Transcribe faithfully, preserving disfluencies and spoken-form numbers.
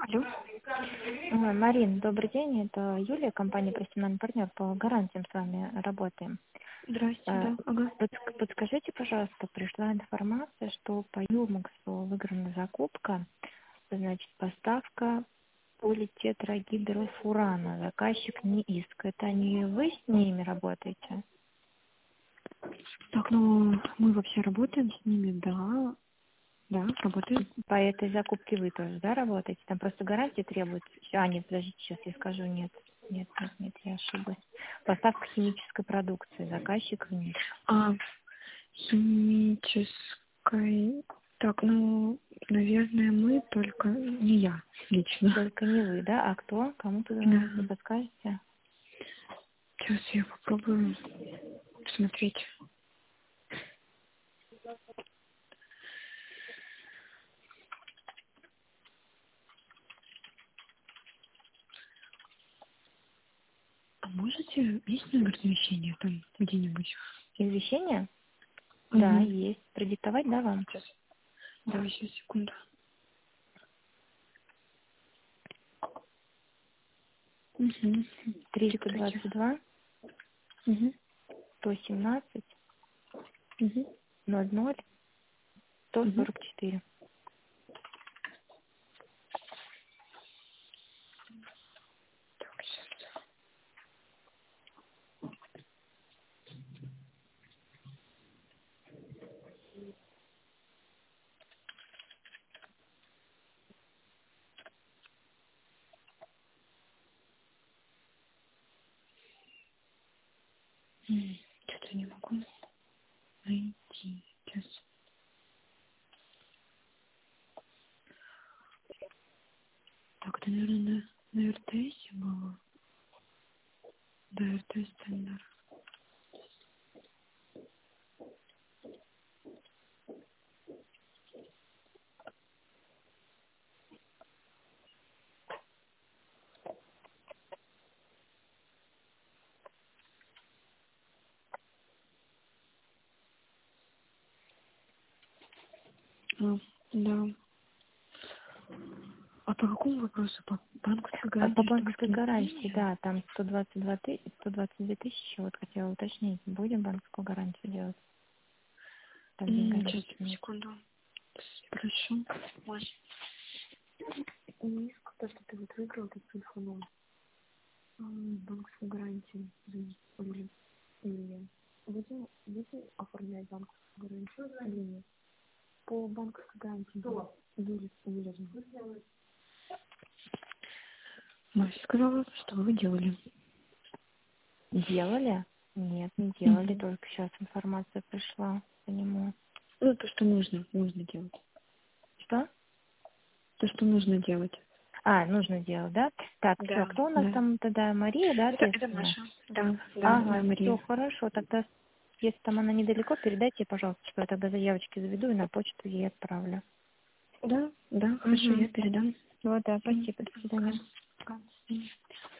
Алло. А, Марин, добрый день. Это Юлия, компания «Профессиональный партнер». По гарантиям с вами работаем. Здрасте, А, да, ага. подск- Подскажите, пожалуйста, пришла информация, что по Юмаксу выиграна закупка, значит, поставка политетрагидрofурана. Заказчик не иск. Это не вы с ними работаете? Так, ну, мы вообще работаем с ними, да, да, работаем. По этой закупке вы тоже, да, работаете? Там просто гарантии требуется. А, нет, подождите, сейчас я скажу. Нет, нет, нет, нет, я ошиблась. Поставка химической продукции. Заказчик вниз. А, химической, так, ну, наверное, мы только, не я лично. Только не вы, да? А кто? Кому-то Да. не подскажете? Сейчас я попробую посмотреть. А можете, есть номер замещения там где-нибудь? Извещение? Да, Угу. есть. Продиктовать, да, вам? Сейчас, да, сейчас, секунду. Угу. триста Диктуйте. двадцать два Угу. сто семнадцать Угу. ноль ноль сто Угу. сорок четыре. Так, сейчас. М, Что-то не могу найти. Сейчас. Так, это, наверное, на, на РТС было. Да, РТС тендер. А, да. А по какому вопросу? По банковской А по гарантии, что банковской гарантии, восстановление? да, там сто двадцать два ты- сто двадцать две тысячи, вот хотела уточнить, будем банковскую гарантию делать? Там М, деньгами Сейчас, выкинуть. секунду. Прошу. Ой. Не то, что ты вот выиграл этот телефон. Банковскую гарантию. Или, или будем, будем оформлять банковскую гарантию или нет? По банковской гарантии. Юля, Юля, Мася сказала, что вы делали. Делали? Нет, не делали, Мгм. только сейчас информация пришла по нему. Ну, то, что нужно, нужно делать. Что? То, что нужно делать. А, нужно делать, да? Так, все, Да, кто у нас да. там тогда? Мария, да, Это, это ответственная? Маша. Да, да, да, Ага, все Мария. хорошо. Тогда, если там она недалеко, передайте, пожалуйста, что я тогда заявочки заведу и на почту ей отправлю. Да, да, хорошо, Угу. я передам. Вот, да, М, спасибо. До Пока. свидания. Пока.